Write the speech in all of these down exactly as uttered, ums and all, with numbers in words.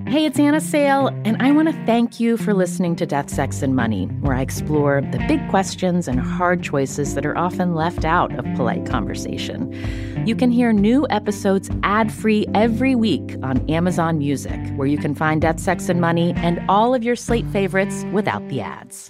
Hey, it's Anna Sale, and I want to thank you for listening to Death, Sex, and Money, where I explore the big questions and hard choices that are often left out of polite conversation. You can hear new episodes ad-free every week on Amazon Music, where you can find Death, Sex, and Money and all of your Slate favorites without the ads.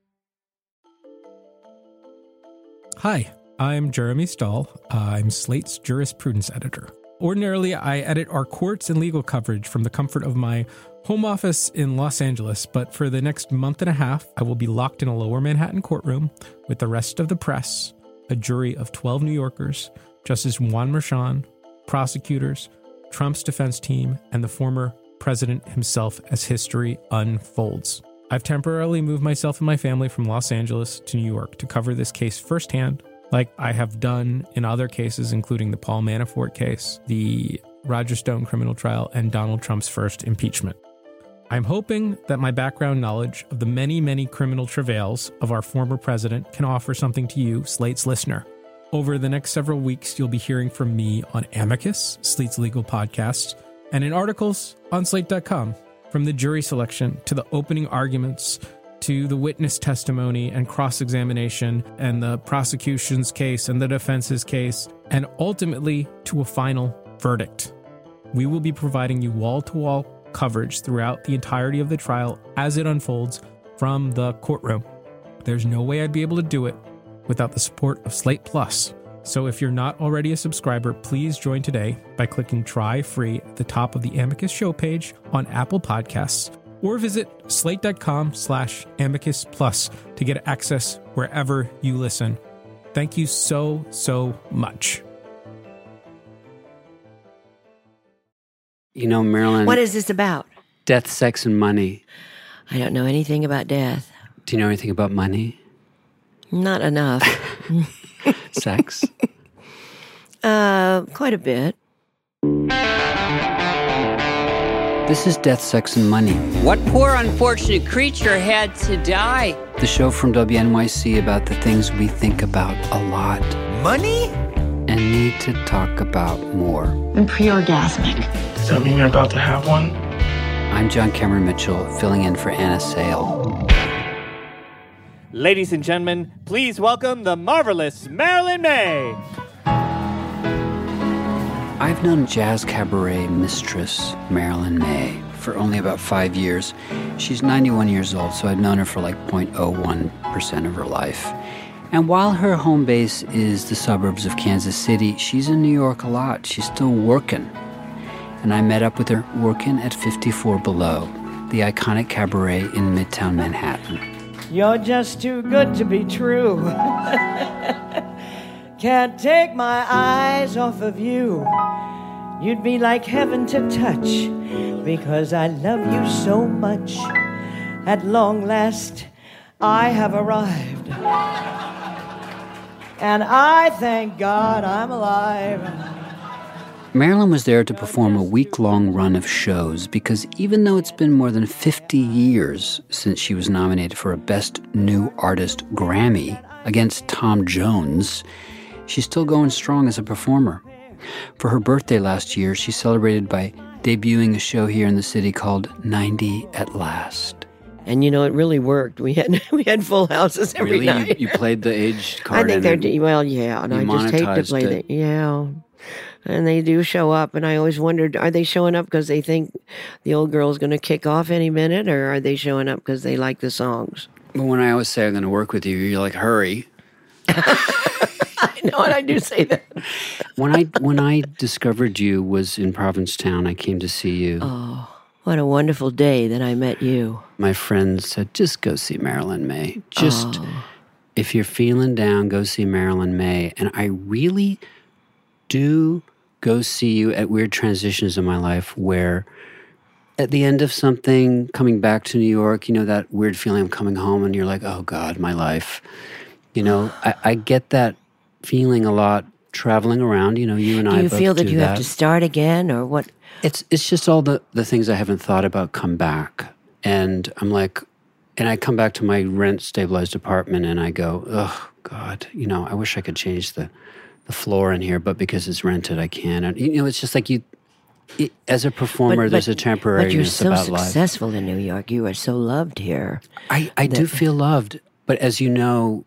Hi, I'm Jeremy Stahl. I'm Slate's jurisprudence editor. Ordinarily, I edit our courts and legal coverage from the comfort of my home office in Los Angeles, but for the next month and a half, I will be locked in a lower Manhattan courtroom with the rest of the press, a jury of twelve New Yorkers, Justice Juan Merchan, prosecutors, Trump's defense team, and the former president himself as history unfolds. I've temporarily moved myself and my family from Los Angeles to New York to cover this case firsthand, like I have done in other cases, including the Paul Manafort case, the Roger Stone criminal trial, and Donald Trump's first impeachment. I'm hoping that my background knowledge of the many, many criminal travails of our former president can offer something to you, Slate's listener. Over the next several weeks, you'll be hearing from me on Amicus, Slate's legal podcast, and in articles on Slate dot com, from the jury selection to the opening arguments to the witness testimony and cross-examination and the prosecution's case and the defense's case, and ultimately to a final verdict. We will be providing you wall-to-wall coverage throughout the entirety of the trial as it unfolds from the courtroom. There's no way I'd be able to do it without the support of Slate Plus. So if you're not already a subscriber, please join today by clicking Try Free at the top of the Amicus show page on Apple Podcasts, or visit slate.com slash amicus plus to get access wherever you listen. Thank you so, so much. You know, Marilyn... What is this about? Death, sex, and money. I don't know anything about death. Do you know anything about money? Not enough. Sex? uh, quite a bit. This is Death, Sex, and Money. What poor unfortunate creature had to die? The show from W N Y C about the things we think about a lot. Money? And need to talk about more. I'm pre-orgasmic. Does that mean you're about to have one? I'm John Cameron Mitchell, filling in for Anna Sale. Ladies and gentlemen, please welcome the marvelous Marilyn Maye. I've known jazz cabaret mistress Marilyn Maye for only about five years. She's ninety-one years old, so I've known her for like zero point zero one percent of her life. And while her home base is the suburbs of Kansas City, she's in New York a lot. She's still working. And I met up with her working at fifty-four Below, the iconic cabaret in Midtown Manhattan. You're just too good to be true. Can't take my eyes off of you. You'd be like heaven to touch, because I love you so much. At long last, I have arrived. And I thank God I'm alive. Marilyn was there to perform a week-long run of shows because even though it's been more than fifty years since she was nominated for a Best New Artist Grammy against Tom Jones, she's still going strong as a performer. For her birthday last year, she celebrated by debuting a show here in the city called ninety at Last. And, you know, it really worked. We had we had full houses every really? night. Really? You, you played the age card? I think they're, de- well, yeah. And I just hate to play it. Yeah. And they do show up. And I always wondered, are they showing up because they think the old girl's going to kick off any minute? Or are they showing up because they like the songs? But when I always say I'm going to work with you, you're like, hurry. I know, and I do say that. when I when I discovered you was in Provincetown, I came to see you. Oh, what a wonderful day that I met you. My friends said, just go see Marilyn Maye. Just, oh. If you're feeling down, go see Marilyn Maye. And I really do go see you at weird transitions in my life where at the end of something, coming back to New York, you know, that weird feeling of coming home and you're like, oh God, my life. You know, I, I get that feeling a lot traveling around. You know, you and do I you both feel that do you that. have to start again or what? It's it's just all the, the things I haven't thought about come back. And I'm like, and I come back to my rent-stabilized apartment and I go, oh, God, you know, I wish I could change the, the floor in here, but because it's rented, I can't. And, you know, it's just like you, it, as a performer, but, but, there's a temporariness but you're so about life. successful in New York. You are so loved here. I, I that, do feel loved, but as you know,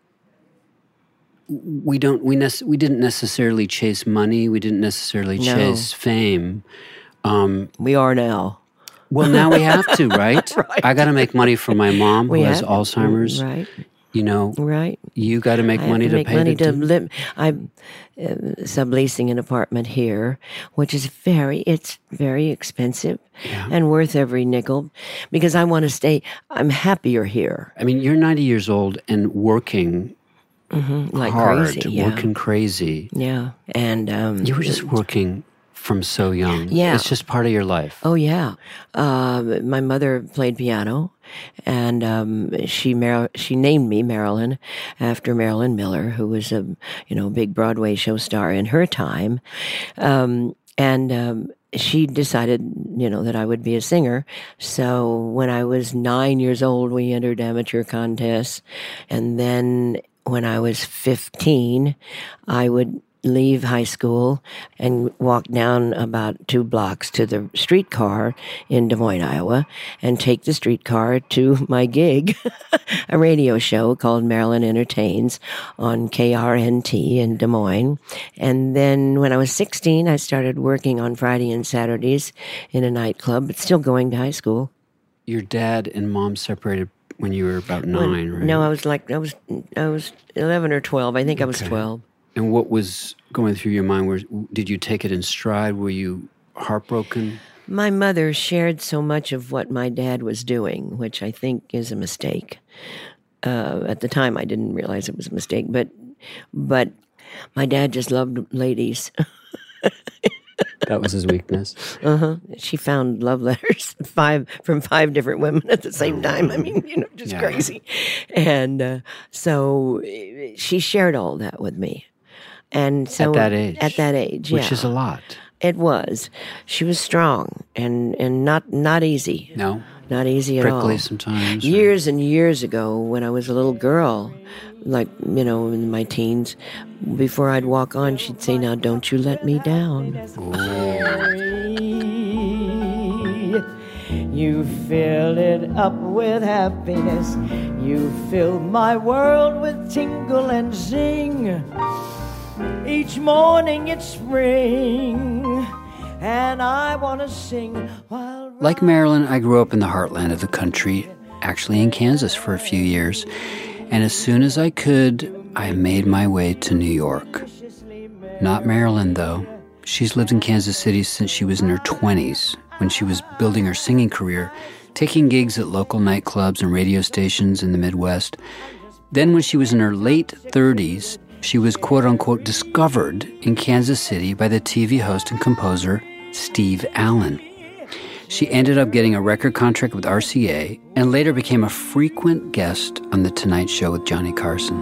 we don't we nec- we didn't necessarily chase money. We didn't necessarily no. chase fame. Um, we are now. Well, now we have to, right? right. I got to make money for my mom we who has have, Alzheimer's. Right. You know, right? You got to make I money have to, to make pay money the to dues. live. I'm uh, subleasing an apartment here, which is very, it's very expensive yeah. and worth every nickel because I want to stay. I'm happier here. I mean, you're ninety years old and working mm-hmm, like hard, crazy, yeah. working crazy. Yeah, and um, you were just working from so young. Yeah, it's just part of your life. Oh yeah, uh, my mother played piano. And um, she Mar- she named me Marilyn after Marilyn Miller, who was a you know big Broadway show star in her time, um, and um, she decided you know that I would be a singer. So when I was nine years old, we entered amateur contests, and then when I was fifteen, I would leave high school and walk down about two blocks to the streetcar in Des Moines, Iowa, and take the streetcar to my gig, a radio show called Marilyn Entertains on K R N T in Des Moines. And then when I was sixteen, I started working on Friday and Saturdays in a nightclub, but still going to high school. Your dad and mom separated when you were about nine, when, right? No, I was like, I was, I was eleven or twelve. I think I was okay. twelve. And what was going through your mind? Was, did you take it in stride? Were you heartbroken? My mother shared so much of what my dad was doing, which I think is a mistake. Uh, at the time, I didn't realize it was a mistake, but but my dad just loved ladies. That was his weakness. Uh-huh. She found love letters five from five different women at the same time. I mean, you know, just yeah. crazy. And uh, so she shared all that with me. And so at that age, at that age, which yeah. is a lot. It was. She was strong and, and not not easy. No, not easy at prickly all. Prickly sometimes. Years or... and years ago, when I was a little girl, like you know, in my teens, before I'd walk on, she'd say, "Now, don't you let me down." You fill it up with happiness. You fill my world with tingle and sing. Each morning it's spring, and I want to sing while... Like Marilyn, I grew up in the heartland of the country, actually in Kansas for a few years. And as soon as I could, I made my way to New York. Not Marilyn, though. She's lived in Kansas City since she was in her twenties, when she was building her singing career, taking gigs at local nightclubs and radio stations in the Midwest. Then when she was in her late thirties, she was quote-unquote discovered in Kansas City by the T V host and composer Steve Allen. She ended up getting a record contract with R C A and later became a frequent guest on The Tonight Show with Johnny Carson.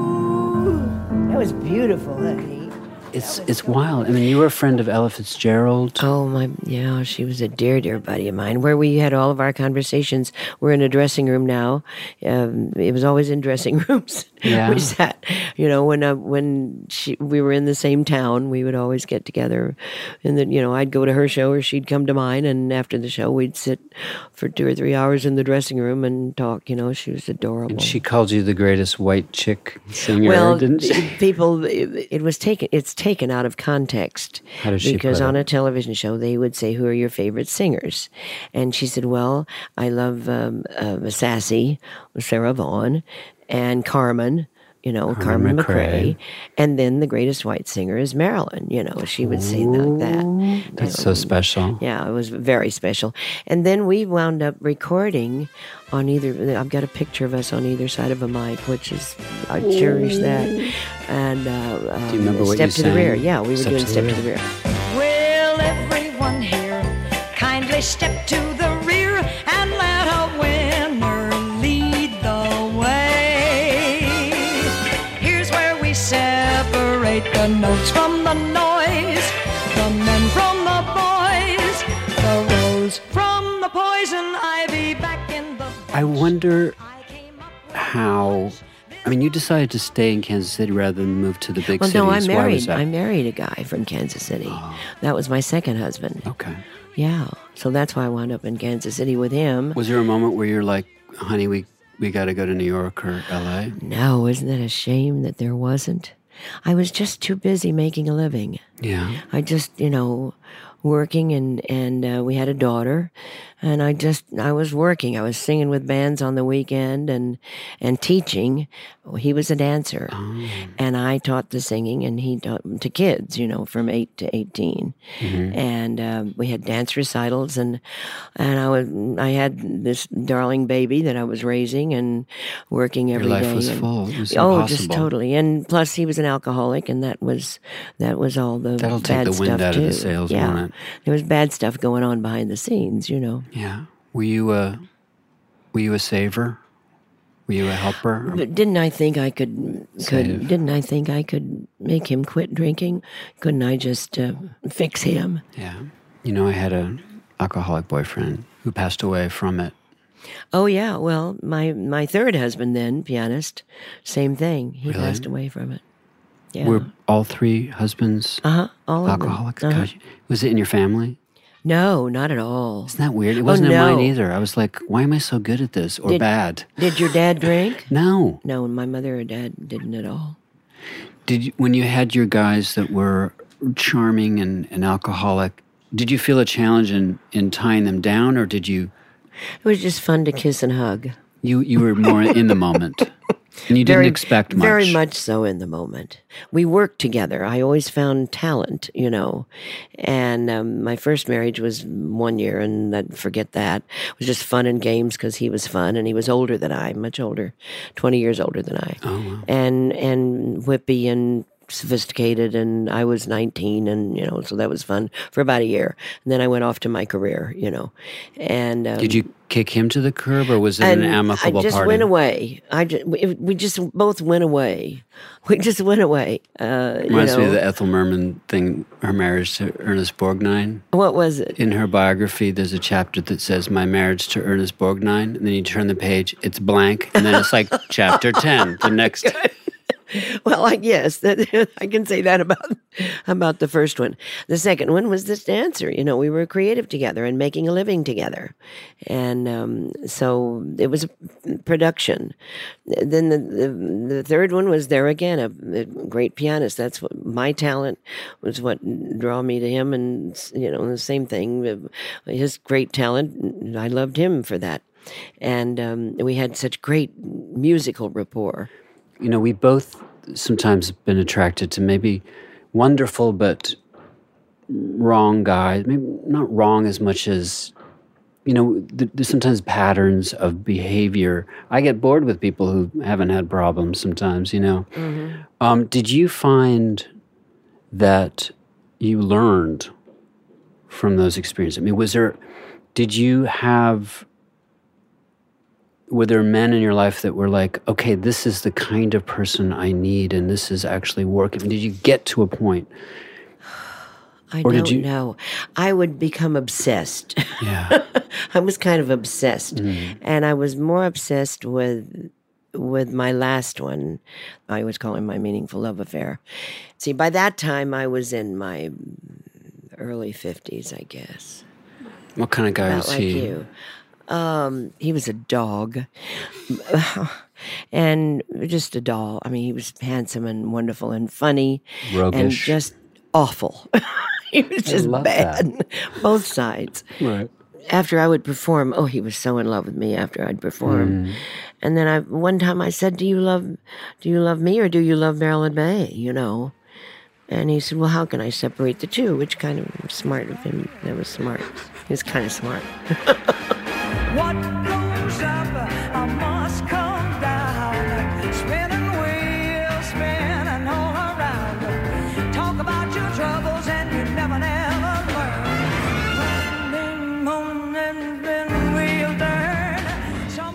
Ooh, that was beautiful, honey. It's it's wild. I mean, you were a friend of Ella Fitzgerald. Oh, my, yeah, she was a dear, dear buddy of mine, where we had all of our conversations. We're in a dressing room now. Um, it was always in dressing rooms. Yeah. We sat, you know, when uh, when she, we were in the same town, we would always get together. And then, you know, I'd go to her show or she'd come to mine. And after the show, we'd sit for two or three hours in the dressing room and talk. You know, she was adorable. And she called you the greatest white chick singer, well, didn't she? People, it, it was taken, it's taken out of context. How does she Because put on it? a television show, they would say, who are your favorite singers? And she said, well, I love um, uh, Sassy, Sarah Vaughan, and Carmen, you know, Carmen, Carmen McRae. McRae. And then the greatest white singer is Marilyn, you know, she would say like that. That's You so know, special. Yeah, it was very special. And then we wound up recording on either, I've got a picture of us on either side of a mic, which is, I cherish that. And uh, um, Do you remember what Step you to the sang? Rear. Yeah, we were Step doing to the Step Rear. to the Rear. Will everyone here kindly step to the rear and let a winner lead the way? Here's where we separate the notes from the noise, the men from the boys, the rose from the poison ivy back in the bush. I wonder how I mean, you decided to stay in Kansas City rather than move to the big well, cities. No, I married. Why was that? I married a guy from Kansas City. Oh. That was my second husband. Okay. Yeah, so that's why I wound up in Kansas City with him. Was there a moment where you're like, honey, we we got to go to New York or L A? No, isn't it a shame that there wasn't? I was just too busy making a living. Yeah. I just, you know, working and, and uh, we had a daughter. And I just, I was working. I was singing with bands on the weekend and, and teaching. He was a dancer. Oh. And I taught the singing and he taught to kids, you know, from eight to eighteen. Mm-hmm. And uh, we had dance recitals and, and I was, I had this darling baby that I was raising and working every day. Your life day. was and, full. It was oh, impossible. just totally. And plus he was an alcoholic and that was, that was all the That'll bad take the wind stuff out too. of the sails, yeah. won't it? There was bad stuff going on behind the scenes, you know. Yeah. Were you a, were you a saver? Were you a helper? But didn't I think I could, could didn't I think I could make him quit drinking? Couldn't I just uh, fix him? Yeah. You know, I had an alcoholic boyfriend who passed away from it. Oh, yeah. Well, my, my third husband then, pianist, same thing. He Really? passed away from it. Yeah. Were all three husbands uh-huh, all alcoholics? Of them. Uh-huh. Gosh, was it in your family? No, not at all. Isn't that weird? It wasn't oh, no. in mine either. I was like, why am I so good at this or did, bad? Did your dad drink? No. No, my mother or dad didn't at all. Did you, when you had your guys that were charming and, and alcoholic, did you feel a challenge in, in tying them down, or did you? It was just fun to kiss and hug. You you were more in the moment, and you didn't very, expect much. Very much so in the moment. We worked together. I always found talent, you know. And um, my first marriage was one year, and I'd forget that. It was just fun and games because he was fun, and he was older than I, much older, twenty years older than I. Oh, wow. And and whippy and sophisticated, and I was nineteen, and you know, so that was fun for about a year. And then I went off to my career, you know. And um, did you kick him to the curb, or was it an amicable I just party? went away. I just, we, we just both went away. We just went away. Uh, Reminds you know. me of the Ethel Merman thing, her marriage to Ernest Borgnine. What was it? In her biography, there's a chapter that says, my marriage to Ernest Borgnine, and then you turn the page, it's blank, and then it's like chapter ten, the next... Well, I yes, that, I can say that about about the first one. The second one was this dancer. You know, we were creative together and making a living together, and um, so it was a production. Then the, the the third one was there again, a, a great pianist. That's what my talent was. What drew me to him, and you know, the same thing. His great talent, I loved him for that, and um, we had such great musical rapport. You know, we both sometimes been attracted to maybe wonderful but wrong guys. Maybe not wrong as much as, you know, th- there's sometimes patterns of behavior. I get bored with people who haven't had problems sometimes, you know. Mm-hmm. Um, did you find that you learned from those experiences? I mean, was there, did you have... Were there men in your life that were like, okay, this is the kind of person I need, and this is actually working? Did you get to a point? I or don't did you... know. I would become obsessed. Yeah. I was kind of obsessed. Mm. And I was more obsessed with with my last one. I always call it my meaningful love affair. See, by that time, I was in my early fifties, I guess. What kind of guy About was like he? You. Um, he was a dog, and just a doll. I mean, he was handsome and wonderful and funny, roguish, and just awful. He was just bad, that. Both sides. Right. After I would perform, oh, he was so in love with me after I'd perform. Mm. And then I, one time I said, "Do you love, do you love me or do you love Marilyn Maye?" You know. And he said, well, how can I separate the two? Which kind of smart of him. That was smart. He was kind of smart. What goes up, I must come down. Spinning wheels, spinning all around. Talk about your troubles and you never, never learn. Monday morning, then we'll learn.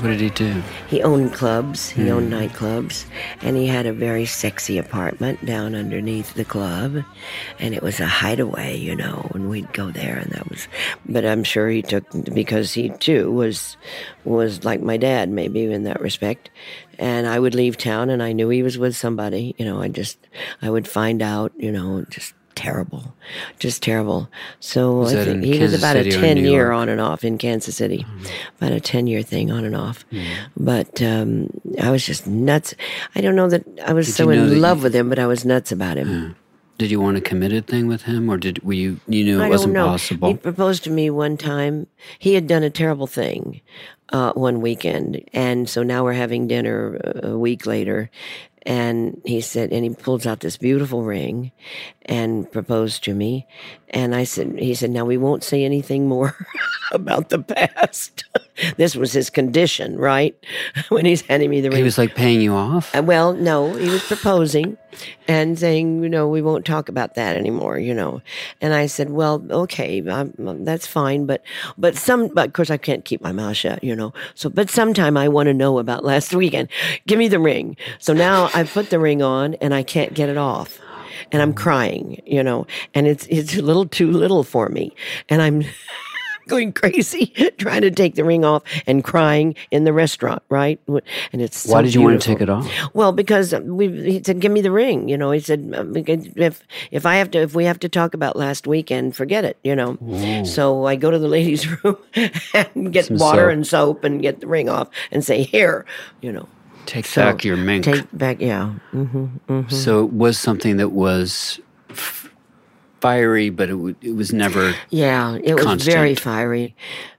What did he do? He owned clubs. He mm. owned nightclubs. And he had a very sexy apartment down underneath the club. And it was a hideaway, you know, and we'd go there, and that was... But I'm sure he took... Because he, too, was was like my dad, maybe, in that respect. And I would leave town, and I knew he was with somebody. You know, I just... I would find out, you know, just... Terrible, just terrible. So was I think he Kansas was about City a ten year York? on and off in Kansas City, mm. about a ten year thing on and off. Mm. But um, I was just nuts. I don't know that I was did so in love you, with him, but I was nuts about him. Yeah. Did you want a committed thing with him, or did were you you knew it I wasn't don't know. possible? He proposed to me one time. He had done a terrible thing uh, one weekend, and so now we're having dinner a week later. And he said, and he pulls out this beautiful ring and proposed to me. And I said, he said, now we won't say anything more about the past. This was his condition, right? When he's handing me the ring. He was like paying you off? Uh, well, no, he was proposing and saying, you know, we won't talk about that anymore, you know. And I said, well, okay, I'm, that's fine. But, but some, but of course I can't keep my mouth shut, you know. So, but sometime I want to know about last weekend. Give me the ring. So now I put the ring on and I can't get it off. And I'm crying, you know, and it's, it's a little too little for me. And I'm going crazy trying to take the ring off and crying in the restaurant, right? And it's so Why did you beautiful. want to take it off? Well, because we he said, "Give me the ring." You know, he said, "If if I have to, if we have to talk about last weekend, forget it." You know. Ooh. So I go to the ladies' room and get Some water soap. and soap and get the ring off and say, "Here," you know. Take so, back your mink. Take back, yeah. Mm-hmm, mm-hmm. So it was something that was f- fiery, but it, w- it was never Yeah, it was constant. very fiery.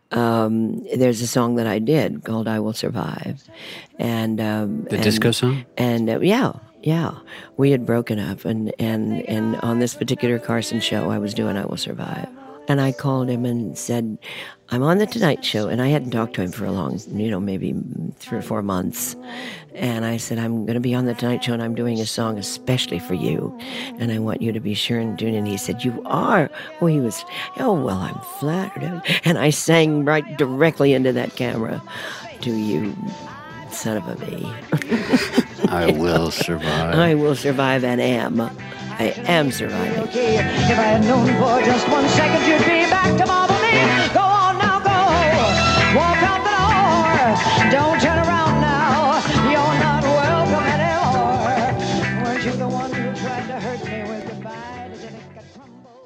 Um, there's a song that I did called "I Will Survive," and um, the and, disco song. And uh, yeah, yeah, we had broken up, and and and on this particular Carson show, I was doing "I Will Survive." And I called him and said, I'm on the Tonight Show. And I hadn't talked to him for a long, you know, maybe three or four months. And I said, I'm going to be on the Tonight Show and I'm doing a song especially for you. And I want you to be sure and tune in. And he said, you are? Oh, he was, oh, well, I'm flattered. And I sang right directly into that camera. Do you, son of a bee. I will survive. I will survive and am. I am surviving. Okay, if I had known for just one second you'd be back to bother me. Go on now, go. Walk out the door. Don't turn around now. You're not welcome anymore. Weren't you the one who tried to hurt me with goodbye? Did it get tumbled?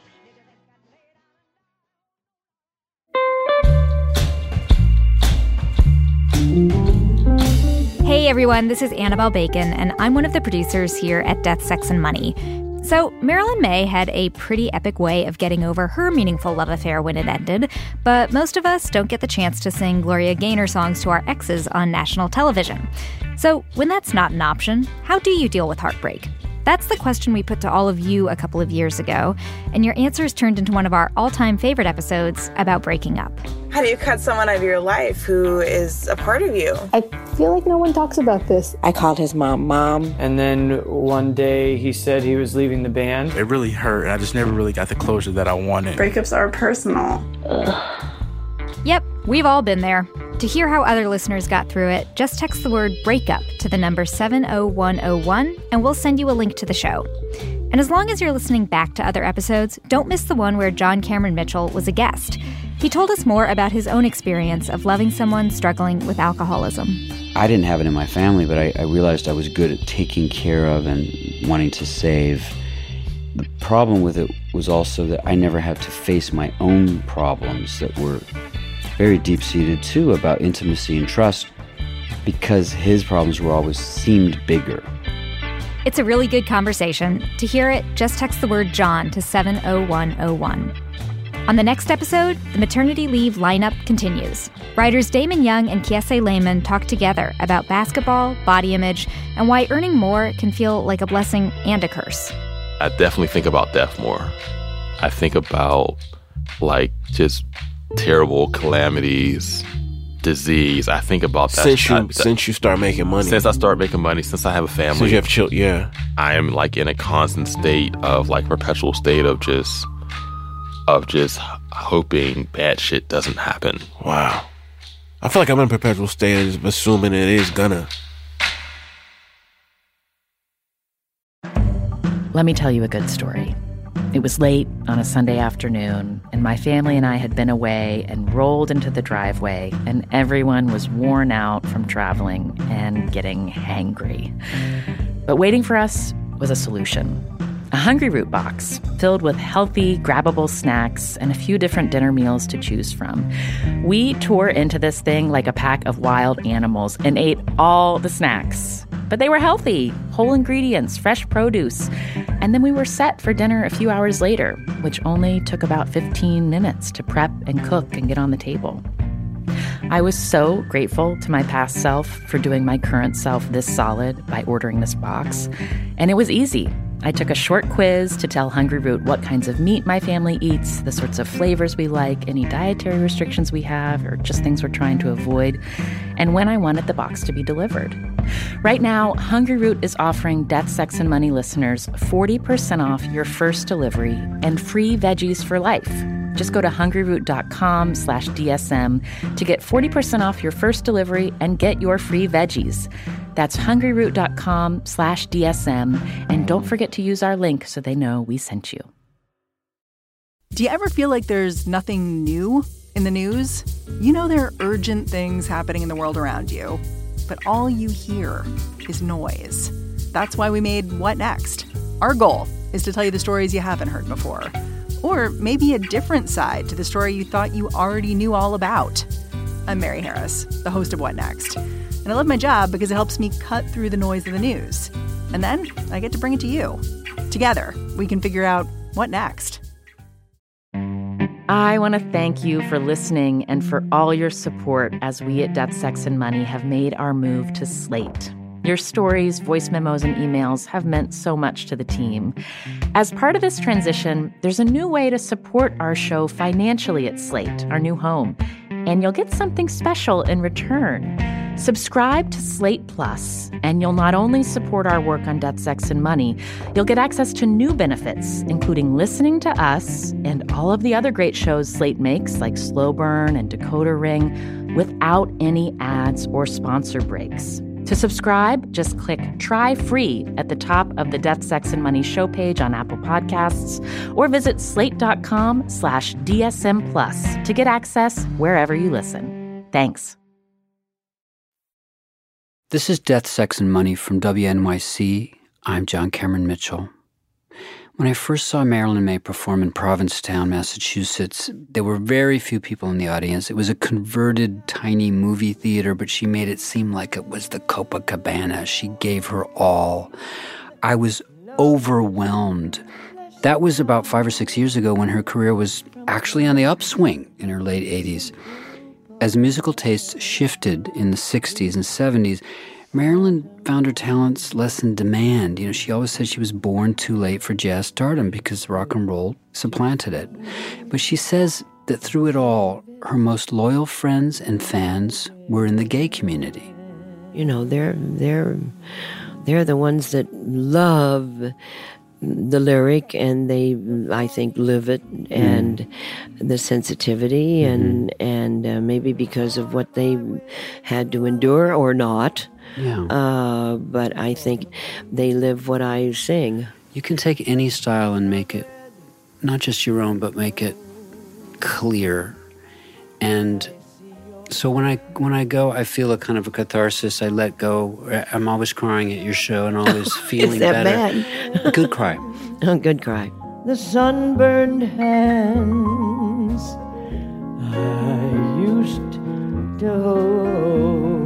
Hey everyone, this is Annabelle Bacon, and I'm one of the producers here at Death, Sex, and Money. So, Marilyn Maye had a pretty epic way of getting over her meaningful love affair when it ended, but most of us don't get the chance to sing Gloria Gaynor songs to our exes on national television. So, when that's not an option, how do you deal with heartbreak? That's the question we put to all of you a couple of years ago, and your answers turned into one of our all-time favorite episodes about breaking up. How do you cut someone out of your life who is a part of you? I feel like no one talks about this. I called his mom, Mom. And then one day he said he was leaving the band. It really hurt. I just never really got the closure that I wanted. Breakups are personal. Ugh. Yep, we've all been there. To hear how other listeners got through it, just text the word breakup to the number seven oh one oh one, and we'll send you a link to the show. And as long as you're listening back to other episodes, don't miss the one where John Cameron Mitchell was a guest. He told us more about his own experience of loving someone struggling with alcoholism. I didn't have it in my family, but I, I realized I was good at taking care of and wanting to save. The problem with it was also that I never had to face my own problems that were very deep-seated, too, about intimacy and trust, because his problems were always seemed bigger. It's a really good conversation. To hear it, just text the word John to seven oh one oh one. On the next episode, the maternity leave lineup continues. Writers Damon Young and Kiese Lehman talk together about basketball, body image, and why earning more can feel like a blessing and a curse. I definitely think about death more. I think about, like, just terrible calamities, disease. I think about that. Since you, I, that, since you start making money. Since I start making money, since I have a family. Since you have children, yeah. I am, like, in a constant state of, like, perpetual state of just... of just hoping bad shit doesn't happen. Wow. I feel like I'm in a perpetual state of assuming it is gonna. Let me tell you a good story. It was late on a Sunday afternoon, and my family and I had been away and rolled into the driveway, and everyone was worn out from traveling and getting hangry. But waiting for us was a solution. A Hungryroot box filled with healthy, grabbable snacks and a few different dinner meals to choose from. We tore into this thing like a pack of wild animals and ate all the snacks. But they were healthy, whole ingredients, fresh produce. And then we were set for dinner a few hours later, which only took about fifteen minutes to prep and cook and get on the table. I was so grateful to my past self for doing my current self this solid by ordering this box. And it was easy. I took a short quiz to tell Hungryroot what kinds of meat my family eats, the sorts of flavors we like, any dietary restrictions we have, or just things we're trying to avoid, and when I wanted the box to be delivered. Right now, Hungryroot is offering Death, Sex, and Money listeners forty percent off your first delivery and free veggies for life. Just go to hungryroot.com slash DSM to get forty percent off your first delivery and get your free veggies. That's hungryroot.com slash DSM. And don't forget to use our link so they know we sent you. Do you ever feel like there's nothing new in the news? You know there are urgent things happening in the world around you, but all you hear is noise. That's why we made What Next? Our goal is to tell you the stories you haven't heard before. Or maybe a different side to the story you thought you already knew all about. I'm Mary Harris, the host of What Next? And I love my job because it helps me cut through the noise of the news. And then I get to bring it to you. Together, we can figure out what next. I want to thank you for listening and for all your support as we at Death, Sex, and Money have made our move to Slate. Your stories, voice memos, and emails have meant so much to the team. As part of this transition, there's a new way to support our show financially at Slate, our new home. And you'll get something special in return. Subscribe to Slate Plus, and you'll not only support our work on Death, Sex, and Money, you'll get access to new benefits, including listening to us and all of the other great shows Slate makes, like Slow Burn and Decoder Ring, without any ads or sponsor breaks. To subscribe, just click Try Free at the top of the Death, Sex, and Money show page on Apple Podcasts, or visit slate.com slash DSM Plus to get access wherever you listen. Thanks. This is Death, Sex, and Money from W N Y C. I'm John Cameron Mitchell. When I first saw Marilyn Maye perform in Provincetown, Massachusetts, there were very few people in the audience. It was a converted, tiny movie theater, but she made it seem like it was the Copacabana. She gave her all. I was overwhelmed. That was about five or six years ago when her career was actually on the upswing in her late eighties. As musical tastes shifted in the sixties and seventies, Marilyn found her talents less in demand. You know, she always said she was born too late for jazz stardom because rock and roll supplanted it. But she says that through it all, her most loyal friends and fans were in the gay community. You know, they're they're they're the ones that love the lyric, and they, I think, live it, and mm. the sensitivity, mm-hmm. and and uh, maybe because of what they had to endure or not. Yeah. Uh, but I think they live what I sing. You can take any style and make it not just your own, but make it clear. And so when I when I go, I feel a kind of a catharsis. I let go. I'm always crying at your show and always feeling Is that better. Bad? Good cry. Oh, good cry. The sunburned hands I used to hold.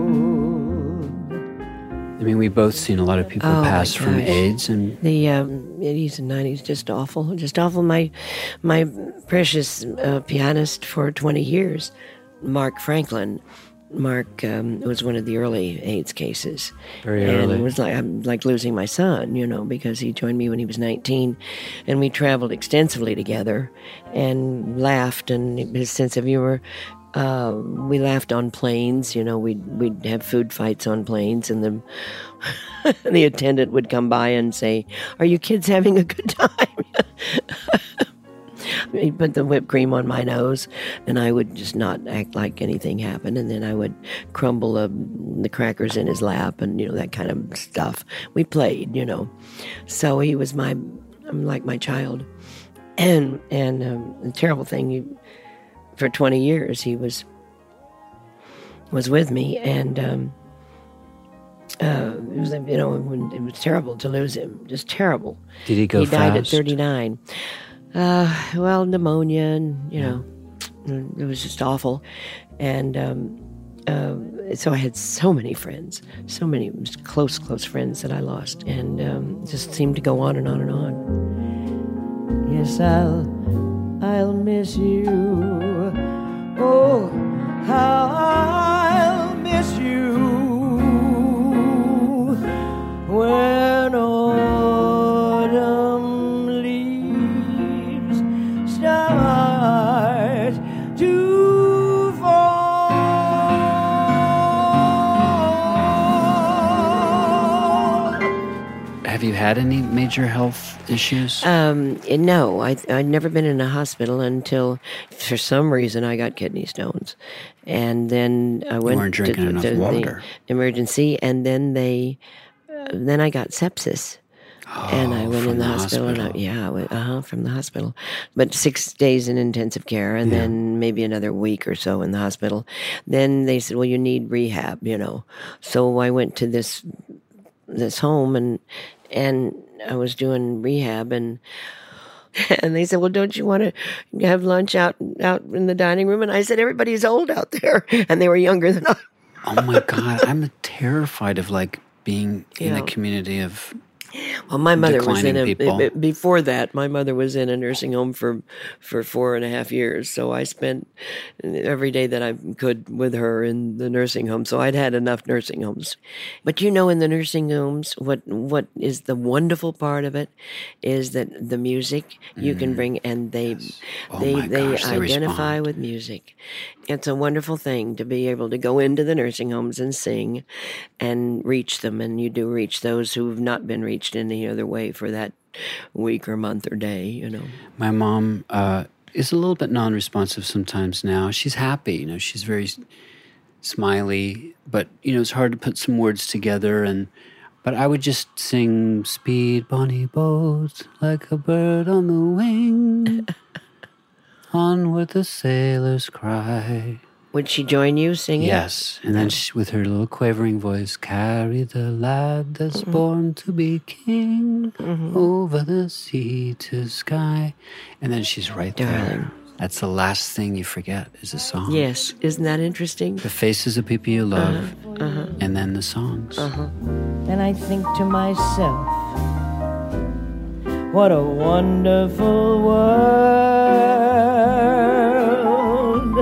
I mean, we've both seen a lot of people oh pass from AIDS, and the um, eighties and nineties, just awful, just awful. My my precious uh, pianist for twenty years. Mark Franklin. Mark um, was one of the early AIDS cases. Very and early. And it was like, I'm like losing my son, you know, because he joined me when he was nineteen. And we traveled extensively together and laughed, and his sense of humor. Uh, we laughed on planes, you know, we'd, we'd have food fights on planes, and the, the attendant would come by and say, "Are you kids having a good time?" He'd put the whipped cream on my nose, and I would just not act like anything happened. And then I would crumble a, the crackers in his lap, and you know that kind of stuff. We played, you know. So he was my, like my child, and and um, the terrible thing, he, for twenty years he was was with me, and. Um, Uh, it was, you know, it was terrible to lose him. Just terrible. Did he go He fast? died at thirty-nine. Uh, well, pneumonia, and you know, it was just awful. And um, uh, so I had so many friends, so many close, close friends that I lost, and um, it just seemed to go on and on and on. Yes, I'll, I'll miss you. Oh, how I'll miss you. When autumn leaves start to fall. Have you had any major health issues? Um, no, I, I'd never been in a hospital until, for some reason, I got kidney stones. And then I went you weren't drinking to, enough to water. the emergency, and then they... Then I got sepsis, oh, and I went in the, the hospital. hospital. And I, yeah, I went, uh-huh, from the hospital. But six days in intensive care, and Yeah. then maybe another week or so in the hospital. Then they said, "Well, you need rehab," you know. So I went to this this home, and and I was doing rehab, and and they said, "Well, don't you want to have lunch out out in the dining room?" And I said, "Everybody's old out there," and they were younger than I. Oh my God, I'm terrified of like. Being in Yeah. a community of well, my mother was in a people. before that. My mother was in a nursing home for for four and a half years. So I spent every day that I could with her in the nursing home. So I'd had enough nursing homes. But you know, in the nursing homes, what what is the wonderful part of it is that the music you Mm. can bring, and they Yes. Oh they my they gosh, they identify respond. with music. It's a wonderful thing to be able to go into the nursing homes and sing and reach them. And you do reach those who have not been reached in any other way for that week or month or day, you know. My mom uh, is a little bit non-responsive sometimes now. She's happy, you know, she's very s- smiley, but, you know, it's hard to put some words together. And But I would just sing, "Speed, bonny boat, like a bird on the wing, onward the sailors cry." Would she join you singing? Yes, and then she, with her little quavering voice, "Carry the lad that's Mm-hmm. born to be king over the sea to sky." And then she's right there. That's the last thing you forget is the song. Yes. Isn't that interesting? The faces of people you love, Uh-huh. Uh-huh. and then the songs. Uh-huh. And I think to myself, what a wonderful world.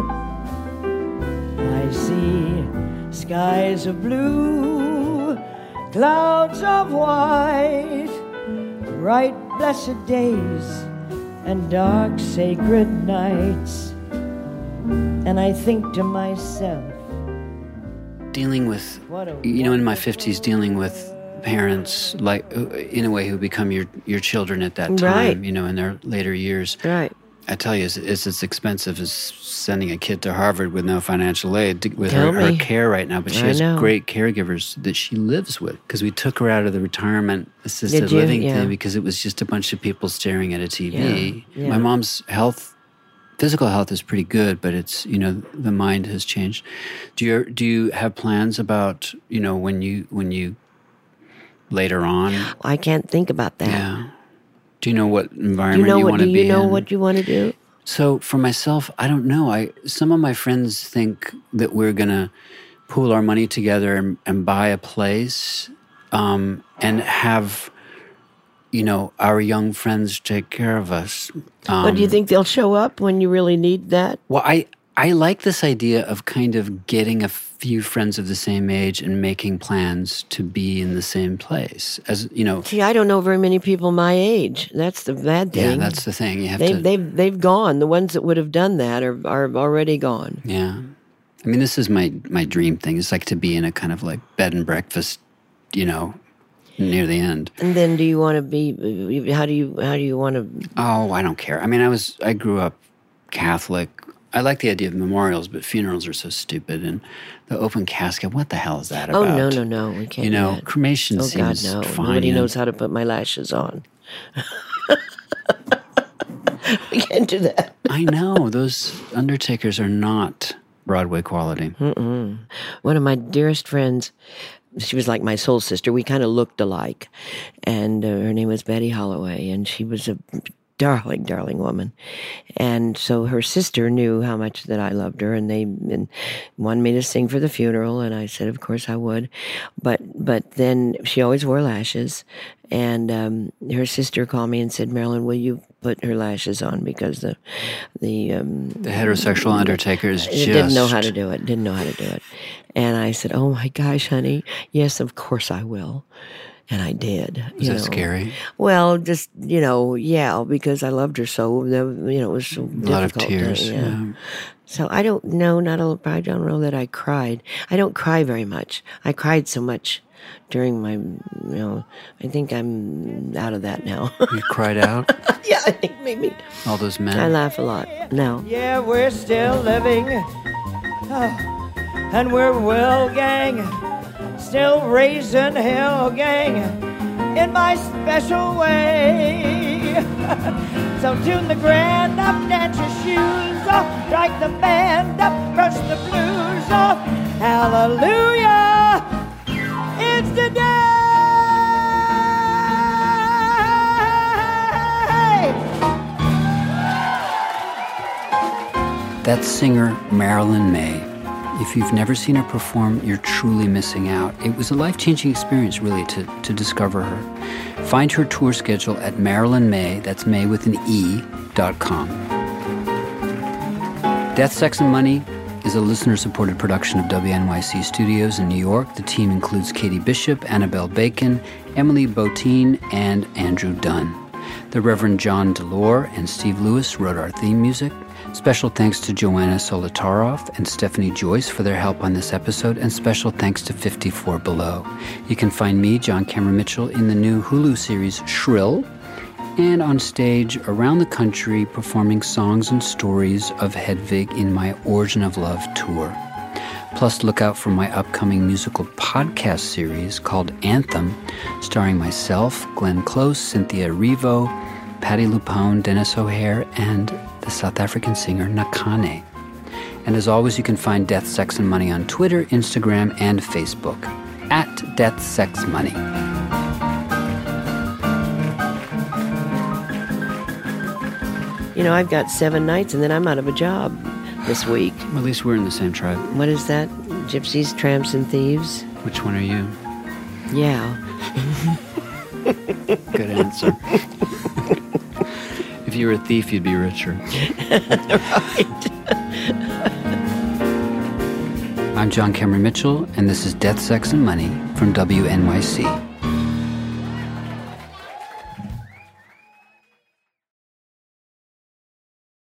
I see skies of blue, clouds of white, bright blessed days, and dark sacred nights. And I think to myself, Dealing with, you know, in my fifties, dealing with parents, like, in a way, who become your, your children at that time, Right. you know, in their later years. Right. I tell you, it's, it's as expensive as sending a kid to Harvard with no financial aid to, with Tell her, her me. care right now. But she I has know. great caregivers that she lives with, because we took her out of the retirement assisted Did you? living Yeah. thing because it was just a bunch of people staring at a T V. Yeah, yeah. My mom's health, physical health is pretty good, but it's, you know, the mind has changed. Do you do you have plans about, you know, when you when you later on? I can't think about that. Yeah. Do you know what Do you environment know you what? want Do to be you know in? what you want to do? So for myself, I don't know. I some of my friends think that we're gonna pool our money together and, and buy a place, um, and have, you know, our young friends take care of us. Um, But do you think they'll show up when you really need that? Well, I I like this idea of kind of getting a few friends of the same age and making plans to be in the same place. As you know, See, I don't know very many people my age. That's the bad yeah, thing. that's the thing. You have they've to. they've they've gone. The ones that would have done that are are already gone. Yeah. I mean, this is my, my dream thing. It's like to be in a kind of like bed and breakfast, you know, near the end. And then do you want to be, how do you, how do you want to? Oh, I don't care. I mean, I was, I grew up Catholic. I like the idea of memorials, but funerals are so stupid. And the open casket, what the hell is that oh, about? Oh, no, no, no. We can't You know, do that. cremation oh, seems God, no. fine. Nobody knows how to put my lashes on. We can't do that. I know. Those undertakers are not Broadway quality. Mm-mm. One of my dearest friends, she was like my soul sister. We kind of looked alike. And uh, her name was Betty Holloway. And she was a darling, darling woman. And so her sister knew how much that I loved her, and they and wanted me to sing for the funeral, and I said, of course I would. But but then she always wore lashes, and um, her sister called me and said, Marilyn, will you put her lashes on? Because the the um, the heterosexual undertaker is just... didn't know how to do it, didn't know how to do it. And I said, oh my gosh, honey, yes, of course I will. And I did. Was you that know. scary? Well, just, you know, yeah, because I loved her so, you know, it was so difficult. A lot of tears, to, yeah. yeah. So I don't know, not a, I don't know that I cried. I don't cry very much. I cried so much during my, you know, I think I'm out of that now. You cried out? Yeah, I think maybe. All those men? I laugh a lot now. Yeah, we're still living. Oh, and we're well, gang. Still raising hell, gang, in my special way. So tune the grand up, dance your shoes off, strike the band up, crush the blues off. Hallelujah, it's the day. That's singer Marilyn May. If you've never seen her perform, you're truly missing out. It was a life-changing experience, really, to, to discover her. Find her tour schedule at Marilyn May, that's May with an E, dot com. Death, Sex, and Money is a listener-supported production of W N Y C Studios in New York. The team includes Katie Bishop, Annabelle Bacon, Emily Botine, and Andrew Dunn. The Reverend John Delore and Steve Lewis wrote our theme music. Special thanks to Joanna Solitaroff and Stephanie Joyce for their help on this episode, and special thanks to fifty-four Below. You can find me, John Cameron Mitchell, in the new Hulu series Shrill, and on stage around the country performing songs and stories of Hedvig in my Origin of Love tour. Plus, look out for my upcoming musical podcast series called Anthem, starring myself, Glenn Close, Cynthia Erivo, Patti LuPone, Dennis O'Hare, and the South African singer Nakane. And as always, you can find Death, Sex, and Money on Twitter, Instagram, and Facebook at Death, Sex, Money. You know, I've got seven nights and then I'm out of a job this week. Well, at least we're in the same tribe. What is that? Gypsies, Tramps, and Thieves? Which one are you? Yeah. Good answer. If you were a thief, you'd be richer. Right. I'm John Cameron Mitchell, and this is Death, Sex, and Money from W N Y C.